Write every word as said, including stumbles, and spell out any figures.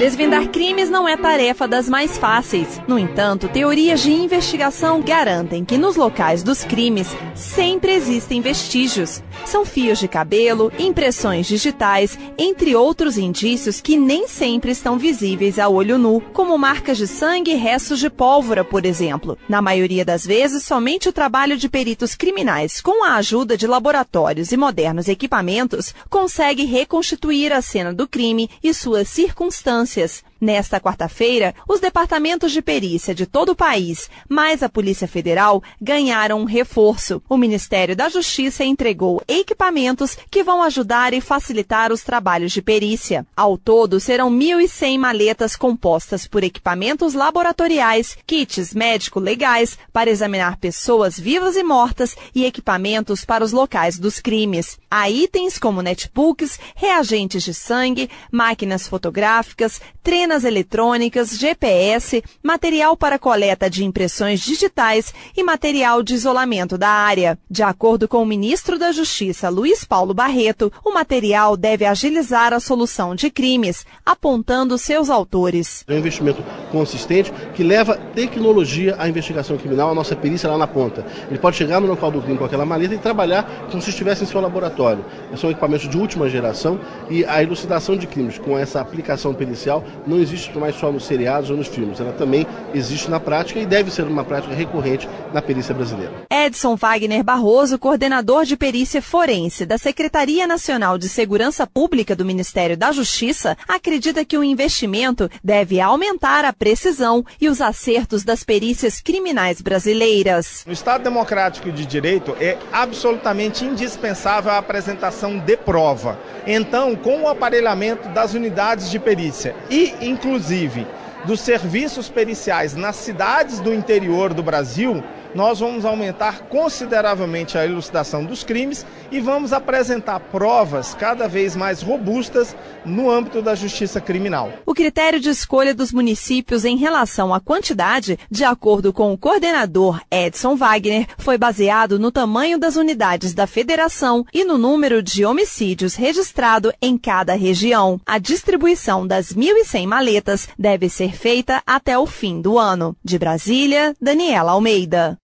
Desvendar crimes não é tarefa das mais fáceis. No entanto, teorias de investigação garantem que nos locais dos crimes sempre existem vestígios. São fios de cabelo, impressões digitais, entre outros indícios que nem sempre estão visíveis a olho nu, como marcas de sangue e restos de pólvora, por exemplo. Na maioria das vezes, somente o trabalho de peritos criminais, com a ajuda de laboratórios e modernos equipamentos, consegue reconstituir a cena do crime e suas circunstâncias. Nesta quarta-feira, os departamentos de perícia de todo o país, mais a Polícia Federal, ganharam um reforço. O Ministério da Justiça entregou equipamentos que vão ajudar e facilitar os trabalhos de perícia. Ao todo, serão mil e cem maletas compostas por equipamentos laboratoriais, kits médico-legais para examinar pessoas vivas e mortas e equipamentos para os locais dos crimes. Há itens como netbooks, reagentes de sangue, máquinas fotográficas, trenas eletrônicas, G P S, material para coleta de impressões digitais e material de isolamento da área. De acordo com o ministro da Justiça, Luiz Paulo Barreto, o material deve agilizar a solução de crimes, apontando seus autores. É um investimento consistente que leva tecnologia à investigação criminal, a nossa perícia lá na ponta. Ele pode chegar no local do crime com aquela maleta e trabalhar como se estivesse em seu laboratório. São equipamentos de última geração e a elucidação de crimes com essa aplicação pericial não existe mais só nos seriados ou nos filmes, ela também existe na prática e deve ser uma prática recorrente na perícia brasileira. Edson Wagner Barroso, coordenador de perícia forense da Secretaria Nacional de Segurança Pública do Ministério da Justiça, acredita que o investimento deve aumentar a precisão e os acertos das perícias criminais brasileiras. No Estado Democrático de Direito é absolutamente indispensável a apresentação de prova. Então, com o aparelhamento das unidades de perícia e, inclusive, dos serviços periciais nas cidades do interior do Brasil, nós vamos aumentar consideravelmente a elucidação dos crimes e vamos apresentar provas cada vez mais robustas no âmbito da justiça criminal. O critério de escolha dos municípios em relação à quantidade, de acordo com o coordenador Edson Wagner, foi baseado no tamanho das unidades da federação e no número de homicídios registrado em cada região. A distribuição das mil e cem maletas deve ser feita até o fim do ano. De Brasília, Daniela Almeida.